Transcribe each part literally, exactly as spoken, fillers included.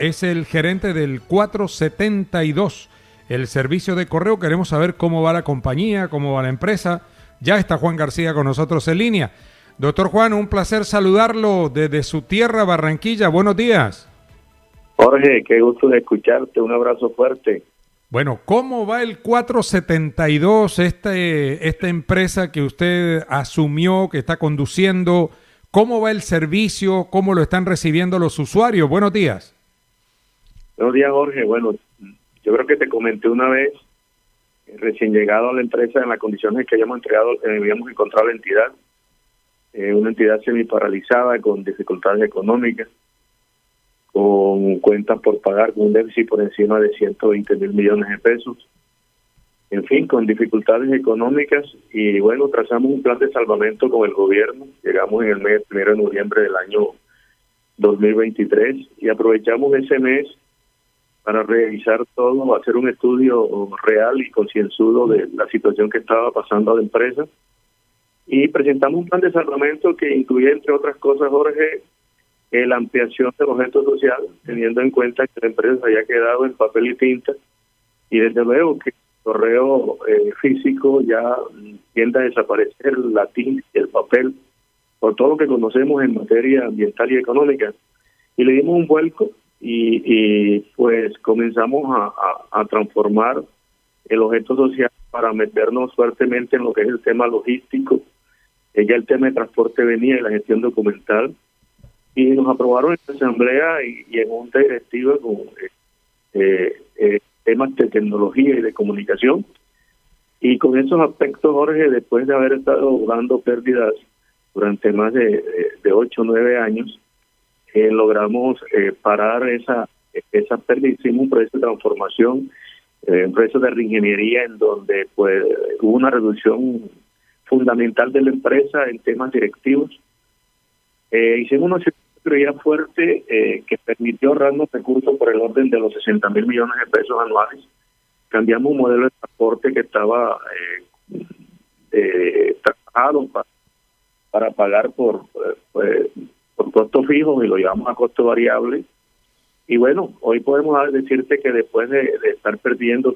es el gerente del cuatrocientos setenta y dos, el servicio de correo. Queremos saber cómo va la compañía, cómo va la empresa. Ya está Juan García con nosotros en línea. Doctor Juan, un placer saludarlo desde su tierra, Barranquilla. Buenos días. Jorge, qué gusto de escucharte. Un abrazo fuerte. Bueno, ¿cómo va el cuatrocientos setenta y dos, este, esta empresa que usted asumió, que está conduciendo? ¿Cómo va el servicio? ¿Cómo lo están recibiendo los usuarios? Buenos días. Buenos días, Jorge. Bueno, yo creo que te comenté una vez, recién llegado a la empresa, en las condiciones que habíamos entregado, eh, habíamos encontrado la entidad, eh, una entidad semi-paralizada, con dificultades económicas, con cuentas por pagar, con un déficit por encima de ciento veinte mil millones de pesos, en fin, con dificultades económicas. Y bueno, trazamos un plan de salvamento con el gobierno. Llegamos en el mes primero de noviembre del año dos mil veintitrés y aprovechamos ese mes para revisar todo, hacer un estudio real y concienzudo de la situación que estaba pasando a la empresa, y presentamos un plan de salvamento que incluye, entre otras cosas, Jorge, eh, la ampliación del objeto social, teniendo en cuenta que la empresa se había quedado en papel y tinta, y desde luego que el correo eh, físico ya tiende a desaparecer, la tinta y el papel, por todo lo que conocemos en materia ambiental y económica. Y le dimos un vuelco y, y pues comenzamos a, a, a transformar el objeto social para meternos fuertemente en lo que es el tema logístico. Eh, ya el tema de transporte venía y la gestión documental, y nos aprobaron en la asamblea y, y en junta directiva con eh, eh, temas de tecnología y de comunicación. Y con esos aspectos, Jorge, después de haber estado dando pérdidas durante más de, de ocho o nueve años, eh, logramos eh, parar esa esa pérdida. Hicimos un proceso de transformación, eh, un proceso de reingeniería en donde pues hubo una reducción fundamental de la empresa en temas directivos. Eh, hicimos una cirugía fuerte eh, que permitió ahorrarnos recursos por el orden de los sesenta mil millones de pesos anuales. Cambiamos un modelo de transporte que estaba eh, eh, trabajado para, para pagar por, eh, por costos fijos, y lo llevamos a costo variable. Y bueno, hoy podemos decirte que después de, de estar perdiendo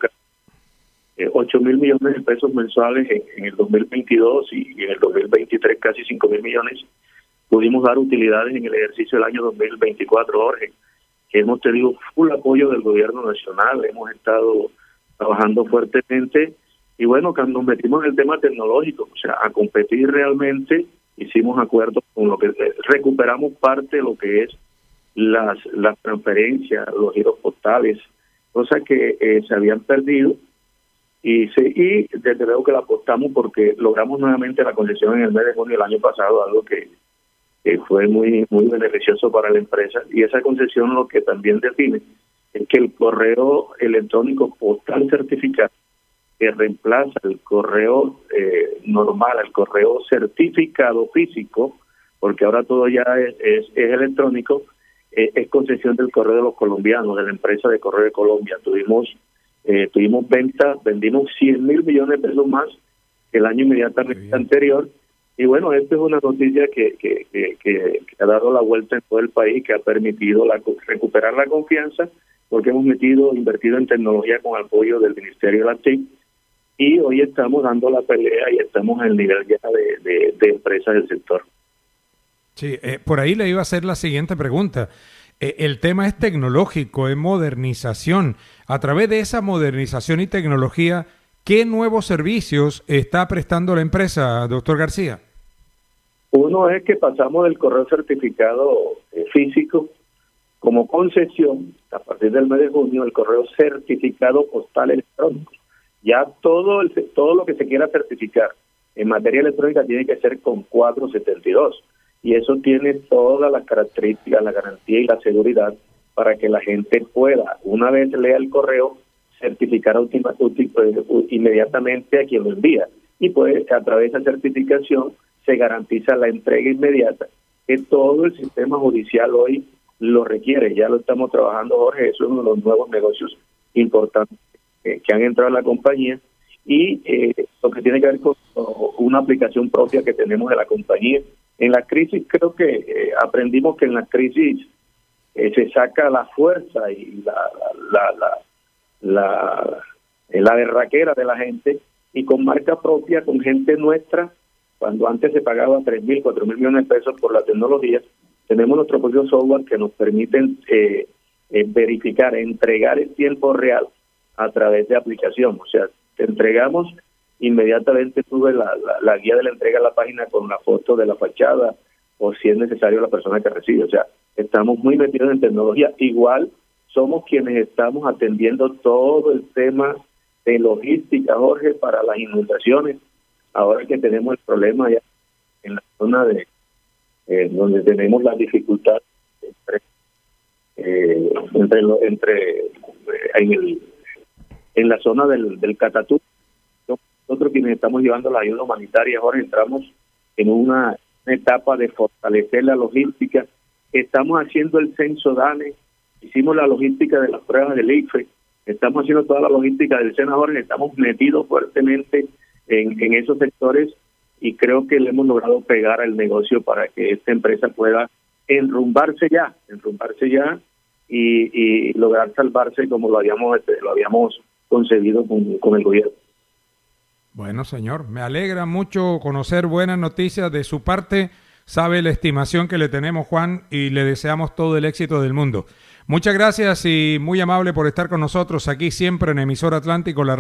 eh, ocho mil millones de pesos mensuales en, en el dos mil veintidós y, y en el dos mil veintitrés casi cinco mil millones, pudimos dar utilidades en el ejercicio del año dos mil veinticuatro, Jorge, que hemos tenido full apoyo del gobierno nacional, hemos estado trabajando fuertemente, y bueno, cuando nos metimos en el tema tecnológico, o sea, a competir realmente, hicimos acuerdos con lo que recuperamos parte de lo que es las las transferencias, los giros postales, cosas que eh, se habían perdido, y, se, y desde luego que la apostamos porque logramos nuevamente la concesión en el mes de junio del año pasado, algo que que fue muy muy beneficioso para la empresa. Y esa concesión lo que también define es que el correo electrónico postal certificado, que reemplaza el correo eh, normal, el correo certificado físico, porque ahora todo ya es, es, es electrónico, eh, es concesión del correo de los colombianos, de la empresa de Correo de Colombia. Tuvimos eh, tuvimos venta, vendimos cien mil millones de pesos más que el año inmediatamente anterior. Y bueno, esta es una noticia que, que, que, que ha dado la vuelta en todo el país, que ha permitido la, recuperar la confianza, porque hemos metido, invertido en tecnología con apoyo del Ministerio de la T I C, y hoy estamos dando la pelea y estamos en el nivel ya de, de, de empresas del sector. Sí, eh, por ahí le iba a hacer la siguiente pregunta. Eh, el tema es tecnológico, es modernización. A través de esa modernización y tecnología, ¿qué nuevos servicios está prestando la empresa, doctor García? Uno es que pasamos del correo certificado eh, físico como concesión, a partir del mes de junio, el correo certificado postal electrónico. Ya todo el, todo lo que se quiera certificar en materia electrónica tiene que ser con cuatrocientos setenta y dos. Y eso tiene todas las características, la garantía y la seguridad para que la gente pueda, una vez lea el correo, certificar última, última, inmediatamente a quien lo envía. Y pues a través de esa certificación se garantiza la entrega inmediata, que todo el sistema judicial hoy lo requiere. Ya lo estamos trabajando, Jorge, eso es uno de los nuevos negocios importantes eh, que han entrado a la compañía, y eh, lo que tiene que ver con una aplicación propia que tenemos de la compañía. En la crisis creo que eh, aprendimos que en la crisis eh, se saca la fuerza y la la la, la, la, la berraquera de la gente, y con marca propia, con gente nuestra, cuando antes se pagaba tres mil, cuatro mil millones de pesos por la tecnología, tenemos nuestro propio software que nos permiten eh, eh, verificar, entregar en tiempo real a través de aplicación. O sea, te entregamos, inmediatamente sube la, la, la guía de la entrega a la página con la foto de la fachada, o si es necesario la persona que recibe. O sea, estamos muy metidos en tecnología. Igual somos quienes estamos atendiendo todo el tema de logística, Jorge, para las inundaciones. Ahora que tenemos el problema ya en la zona de eh, donde tenemos la dificultad entre eh, entre, lo, entre eh, en, el, en la zona del, del Catatú, nosotros quienes estamos llevando la ayuda humanitaria, ahora entramos en una etapa de fortalecer la logística. Estamos haciendo el censo DANE, hicimos la logística de las pruebas del I F E, estamos haciendo toda la logística del senador, estamos metidos fuertemente en, en esos sectores, y creo que le hemos logrado pegar al negocio para que esta empresa pueda enrumbarse ya, enrumbarse ya y, y lograr salvarse como lo habíamos lo habíamos concebido con, con el gobierno. Bueno, señor, me alegra mucho conocer buenas noticias de su parte. Sabe la estimación que le tenemos, Juan, y le deseamos todo el éxito del mundo. Muchas gracias y muy amable por estar con nosotros aquí siempre en Emisora Atlántico, la